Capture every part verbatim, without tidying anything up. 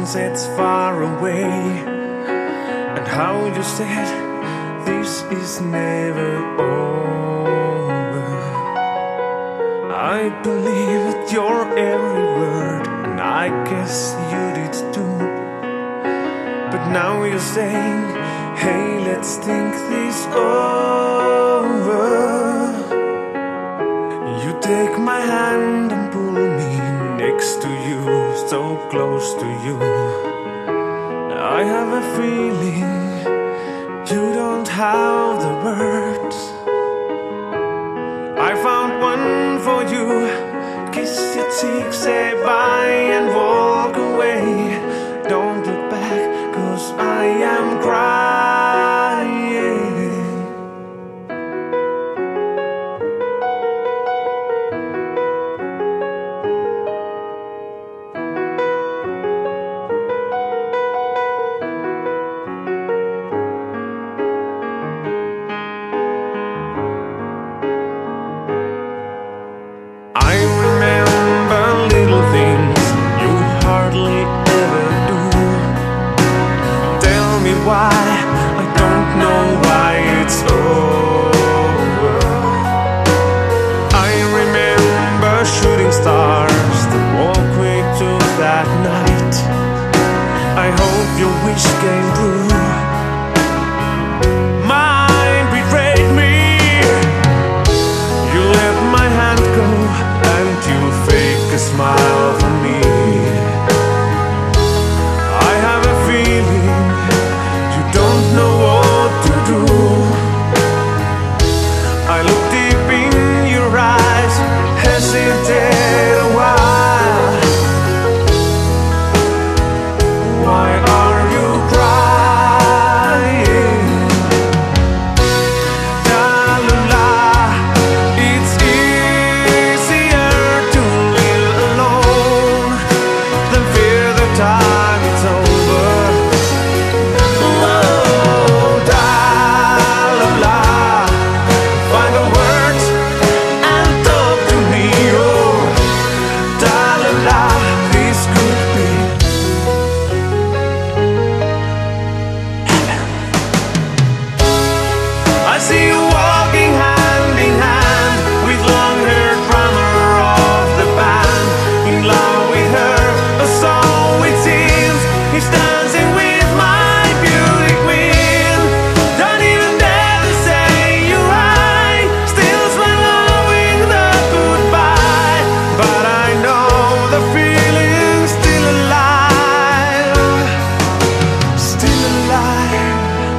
sunsets far away, and how you said this is never over. I believed your every word, and I guess you did too. But now you're saying, hey, let's think this over. You take my hand and pull me next to you, so close to you. I have a feeling you don't have the words. I found one for you. Kiss your cheek, say bye and walk away. Don't look back, 'cause I am crying. I remember little things you hardly ever do. Tell me why, I don't know why it's over. I remember shooting stars that walk way to that night. I hope your wish came true. Mine betrayed me. You let my hand go, and you fake a smile for me. I have a feeling you don't know what to do. I look deep in your eyes, hesitate a while. Why are you crying? Da-la-la, it's easier to live alone than fear the time it's over. Oh, da-la-la, find the words and talk to me. Oh, da-la-la, this could be heaven. I see you walking hand in hand with long-haired drummer of the band, in love with her, or so it seems. He's dancing with my beauty queen. Don't even dare to say you right, still swallowing the goodbye. But I know the feeling's still alive, still alive.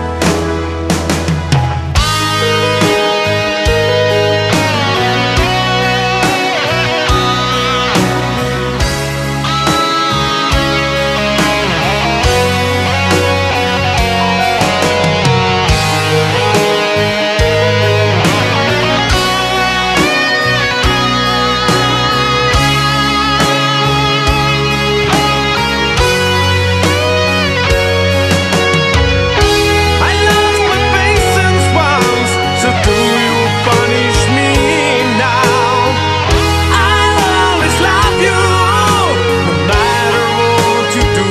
I lost my patience once, so do you punish me now? I'll always love you, no matter what you do.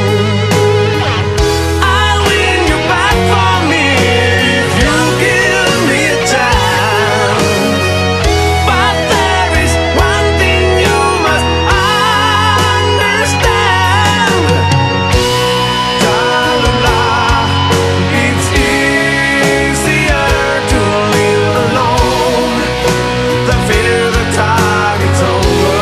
I'll win you back for me if you give me a chance. But there is one thing you must understand. Da-la-la, it's easier to live alone than fear the time it's over.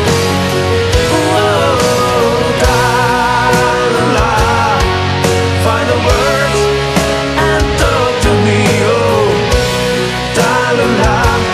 Oh, da-la-la, find the words and talk to me. Oh, da-la-la.